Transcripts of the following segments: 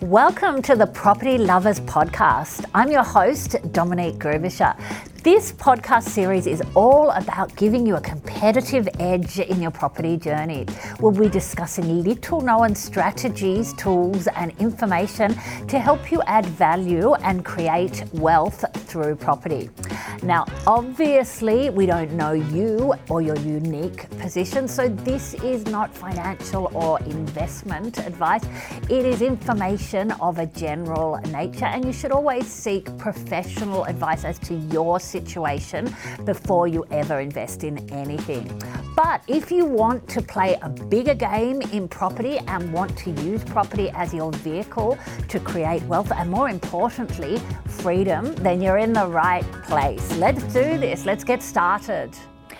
Welcome to the Property Lovers Podcast. I'm your host, Dominique Grubisher. This podcast series is all about giving you a competitive edge in your property journey. We'll be discussing little known strategies, tools, and information to help you add value and create wealth through property. Now, obviously, we don't know you or your unique position, so this is not financial or investment advice. It is information of a general nature, and you should always seek professional advice as to your situation before you ever invest in anything. But if you want to play a bigger game in property and want to use property as your vehicle to create wealth and, more importantly, freedom, then you're in the right place. Let's do this. Let's get started.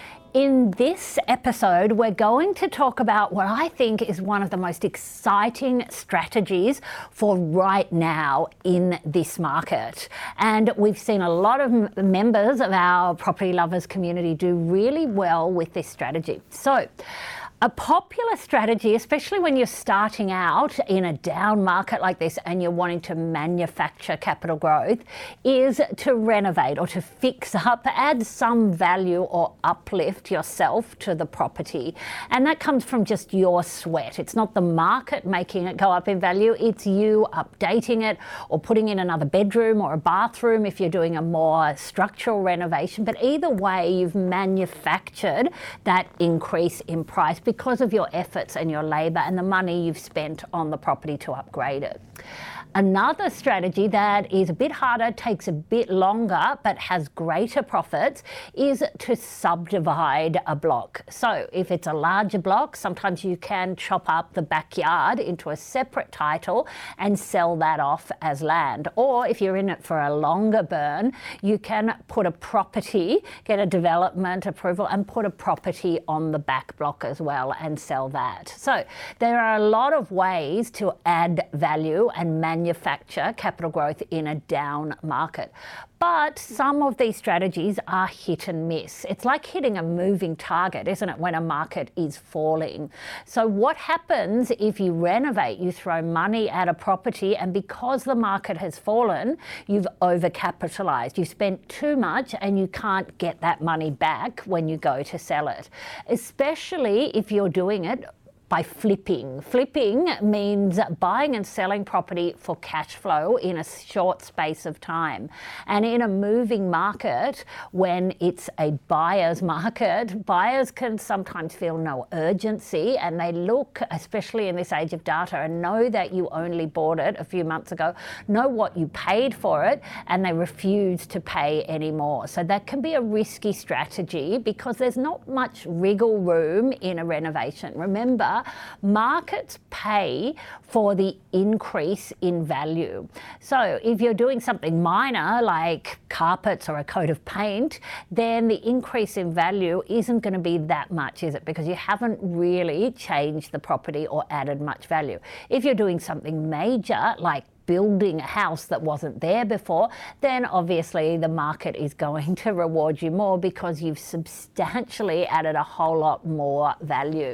In this episode, we're going to talk about what I think is one of the most exciting strategies for right now in this market. And we've seen a lot of members of our property lovers community do really well with this strategy. So, a popular strategy, especially when you're starting out in a down market like this and you're wanting to manufacture capital growth, is to renovate or to fix up, add some value or uplift yourself to the property. And that comes from just your sweat. It's not the market making it go up in value, it's you updating it or putting in another bedroom or a bathroom if you're doing a more structural renovation. But either way, you've manufactured that increase in price because of your efforts and your labour and the money you've spent on the property to upgrade it. Another strategy that is a bit harder, takes a bit longer, but has greater profits is to subdivide a block. So if it's a larger block, sometimes you can chop up the backyard into a separate title and sell that off as land. Or if you're in it for a longer burn, you can put a property, get a development approval and put a property on the back block as well and sell that. So there are a lot of ways to add value and manufacture capital growth in a down market. But some of these strategies are hit and miss. It's like hitting a moving target, isn't it, when a market is falling? So what happens if you renovate, you throw money at a property, and because the market has fallen, you've overcapitalized. You've spent too much and you can't get that money back when you go to sell it, especially if you're doing it by flipping. Flipping means buying and selling property for cash flow in a short space of time. And in a moving market, when it's a buyer's market, buyers can sometimes feel no urgency and they look, especially in this age of data, and know that you only bought it a few months ago, know what you paid for it, and they refuse to pay any more. So that can be a risky strategy because there's not much wriggle room in a renovation. Remember, markets pay for the increase in value. So if you're doing something minor like carpets or a coat of paint, then the increase in value isn't going to be that much, is it? Because you haven't really changed the property or added much value. If you're doing something major like building a house that wasn't there before, then obviously the market is going to reward you more because you've substantially added a whole lot more value.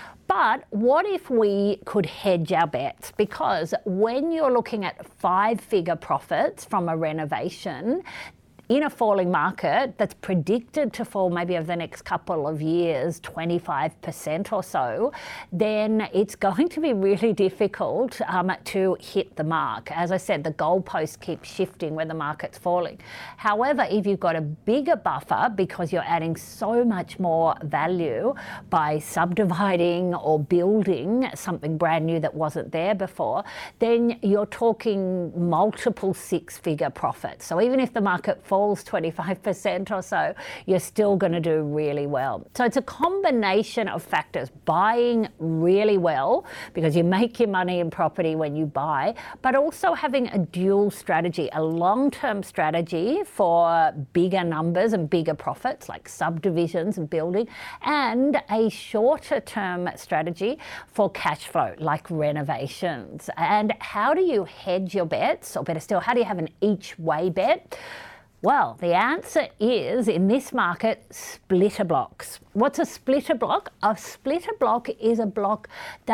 But what if we could hedge our bets? Because when you're looking at 5-figure profits from a renovation, in a falling market that's predicted to fall maybe over the next couple of years, 25% or so, then it's going to be really difficult to hit the mark. As I said, the goalposts keep shifting when the market's falling. However, if you've got a bigger buffer because you're adding so much more value by subdividing or building something brand new that wasn't there before, then you're talking multiple 6-figure profits. So even if the market falls 25% or so, you're still going to do really well. So it's a combination of factors: buying really well because you make your money in property when you buy, but also having a dual strategy, a long-term strategy for bigger numbers and bigger profits like subdivisions and building, and a shorter-term strategy for cash flow like renovations. And how do you hedge your bets, or better still, how do you have an each-way bet? Well, the answer is, in this market, splitter blocks. What's a splitter block? A splitter block is a block that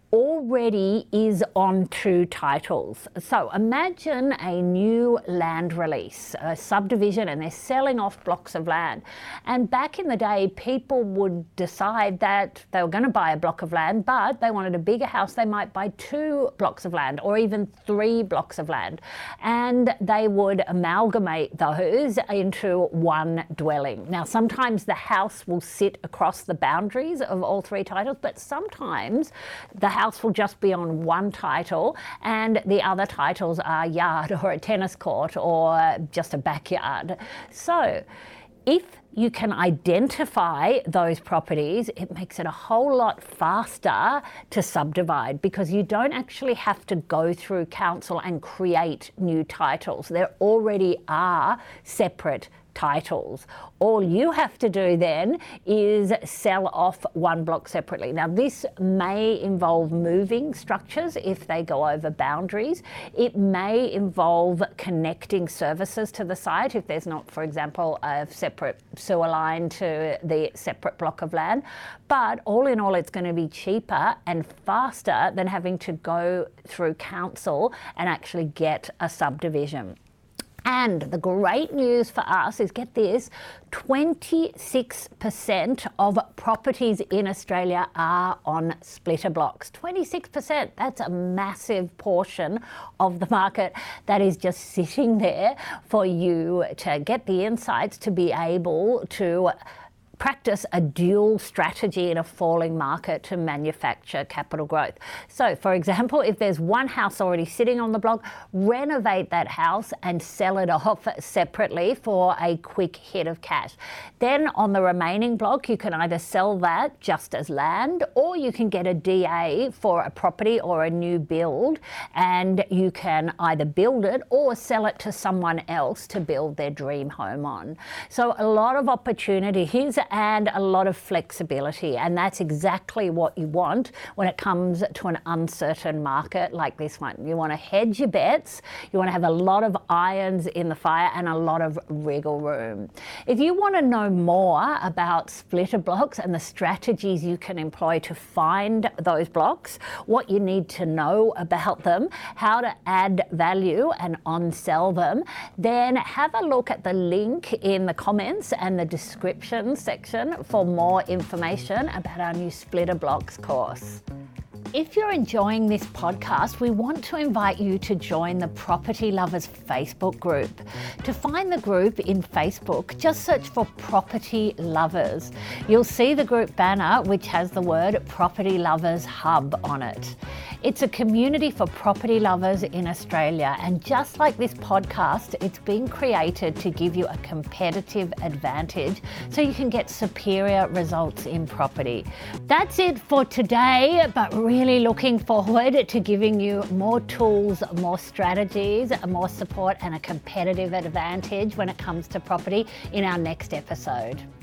already is on 2 titles. So imagine a new land release, a subdivision, and they're selling off blocks of land. And back in the day, people would decide that they were going to buy a block of land, but they wanted a bigger house. They might buy 2 blocks of land or even 3 blocks of land. And they would amalgamate those into one dwelling. Now, sometimes the house will sit across the boundaries of all 3 titles, but sometimes the house will just be on one title and the other titles are yard or a tennis court or just a backyard. So if you can identify those properties, it makes it a whole lot faster to subdivide because you don't actually have to go through council and create new titles. There already are separate titles. All you have to do then is sell off one block separately. Now, this may involve moving structures if they go over boundaries. It may involve connecting services to the site if there's not, for example, a separate sewer line to the separate block of land. But all in all, it's going to be cheaper and faster than having to go through council and actually get a subdivision. And the great news for us is, get this, 26% of properties in Australia are on splitter blocks. 26%, that's a massive portion of the market that is just sitting there for you to get the insights to be able to practice a dual strategy in a falling market to manufacture capital growth. So, for example, if there's one house already sitting on the block, renovate that house and sell it off separately for a quick hit of cash. Then on the remaining block, you can either sell that just as land, or you can get a DA for a property or a new build, and you can either build it or sell it to someone else to build their dream home on. So a lot of opportunities and a lot of flexibility, and that's exactly what you want when it comes to an uncertain market like this one. You want to hedge your bets, you want to have a lot of irons in the fire and a lot of wriggle room. If you want to know more about splitter blocks and the strategies you can employ to find those blocks, what you need to know about them, how to add value and on-sell them, then have a look at the link in the comments and the description section for more information about our new Splitter Blocks course. If you're enjoying this podcast, we want to invite you to join the Property Lovers Facebook group. To find the group in Facebook, just search for Property Lovers. You'll see the group banner, which has the word Property Lovers Hub on it. It's a community for property lovers in Australia, and just like this podcast, it's been created to give you a competitive advantage so you can get superior results in property. That's it for today, but really looking forward to giving you more tools, more strategies, more support and a competitive advantage when it comes to property in our next episode.